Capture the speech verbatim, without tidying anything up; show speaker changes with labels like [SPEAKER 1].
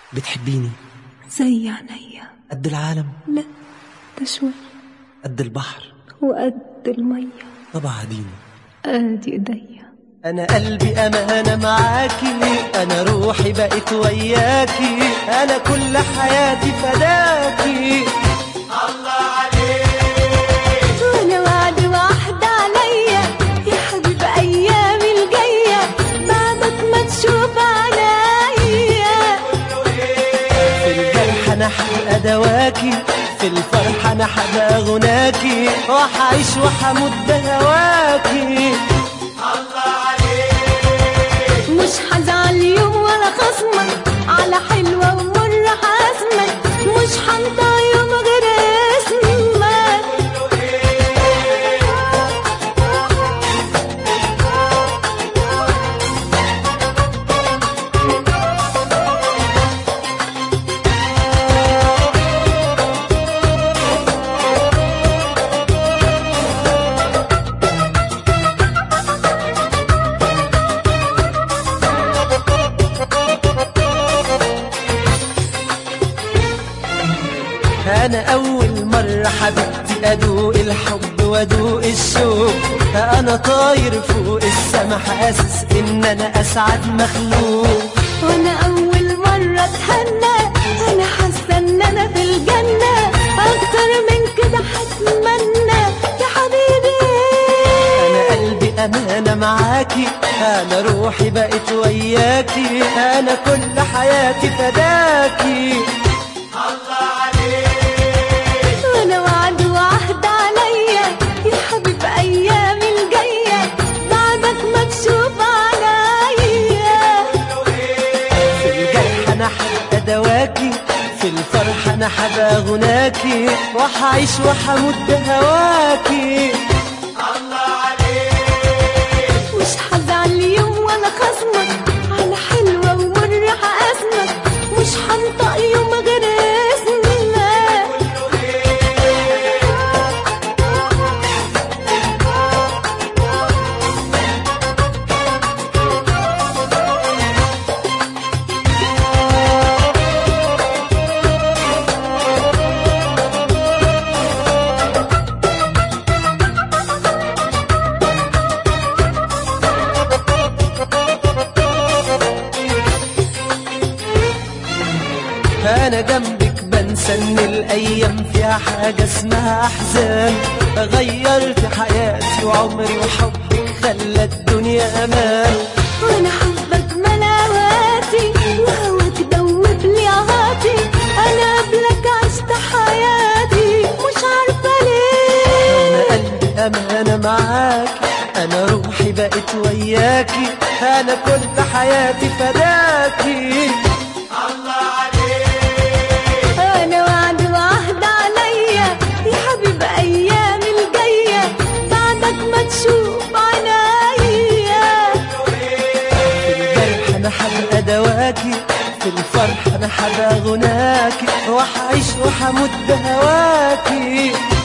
[SPEAKER 1] بتحبيني
[SPEAKER 2] زي عينيا.
[SPEAKER 1] قد العالم؟
[SPEAKER 2] لا ده شوي.
[SPEAKER 1] قد البحر؟
[SPEAKER 2] وقد المية.
[SPEAKER 1] طب عاديني.
[SPEAKER 2] ادي ايديا.
[SPEAKER 1] انا قلبي امانة معاكي، انا روحي بقت وياكي، انا كل حياتي فداكي. الله عليك.
[SPEAKER 2] وانا وعد واحد عليا يا حبيب ايامي الجاية، بعدك ما تشوف عليا.
[SPEAKER 1] في الجرح انا حبقى دواكي، في الفرح انا حبقى غناكي، وحعيش وحموت بهواكي. الله عليك.
[SPEAKER 2] مش هزعل يوم ولا خصمك، على حلوة ومرة حاسمك، مش هنطق يوم غير اسمك.
[SPEAKER 1] أنا أول مرة حبيبتي أدوق الحب وأدوق الشوق، أنا طاير فوق السما حاسس إن أنا أسعد مخلوق.
[SPEAKER 2] وانا اول مرة اتهنى انا حاسة ان انا في الجنة، اكتر من كده هتمنى يا حبيبي.
[SPEAKER 1] أنا قلبي أمانة معاكي، أنا روحي بقت وياكي، أنا كل حياتي فداكي. الله عليك.
[SPEAKER 2] وانا وعد وعهد عليا يا حبيب ايامي الجاية، بعدك مكشوف عليا.
[SPEAKER 1] في الجرح انا حبقى دواكي، في الفرح انا حبقى غناكي، وحعيش وحموت بهواكي. الله عليك.
[SPEAKER 2] مش هزعل يوم ولا خصمك، على حلوة ومرة حاسمك، مش هنطق يوم غير اسمك.
[SPEAKER 1] أنا جنبك بنسى إن الأيام فيها حاجة اسمها أحزان، غيرت حياتي وعمري وحبك خلى الدنيا أمان.
[SPEAKER 2] وانا حبك ملاواتي وهواك دوب لي عهاتي، انا قبلك عشت حياتي مش عارفة ليه.
[SPEAKER 1] أنا قلبي أمانة معاكي، أنا روحي بقت وياكي، أنا كل حياتي فداكي. الله عليك.
[SPEAKER 2] انا وعد وعهد عليا يا حبيب ايامي الجاية، بعدك ما تشوف عنايا.
[SPEAKER 1] في الجرح انا حبقى دواكي، في الفرح انا حبقى غناكي، وحعيش وحموت بهواكي.